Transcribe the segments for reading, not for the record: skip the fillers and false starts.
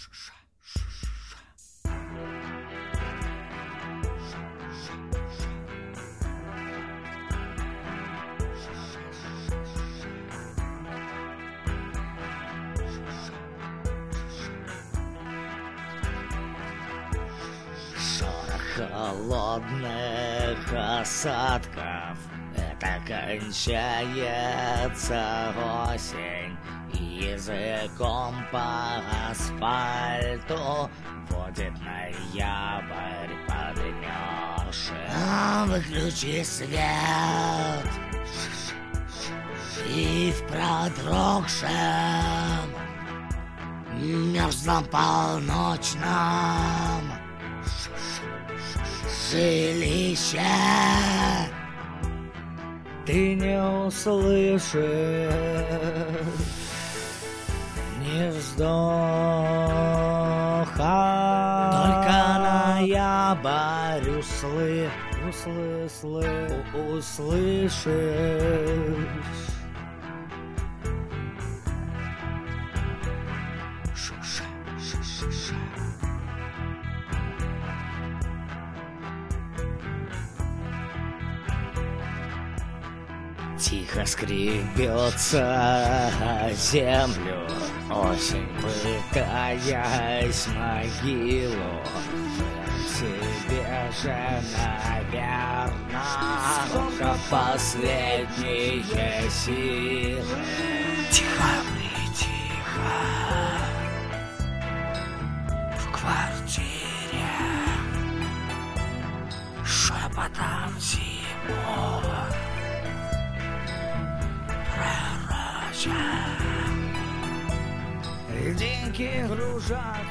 Холодных осадков. Это кончается осень. Языком по асфальту водит ноябрь подмерзший. Выключи свет, и в продрогшем мерзлом полночном жилище ты не услышишь ни вздоха, только ноябрь услышишь. Тихо скребется землю осень, пытаясь могилу. Тебе же, наверное, только последние силы. Тихо и тихо в квартире шепотом зиму. Льдинки кружат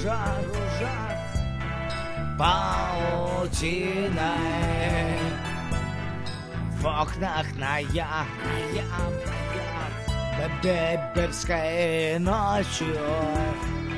паутиной в окнах ноябрьской ночью.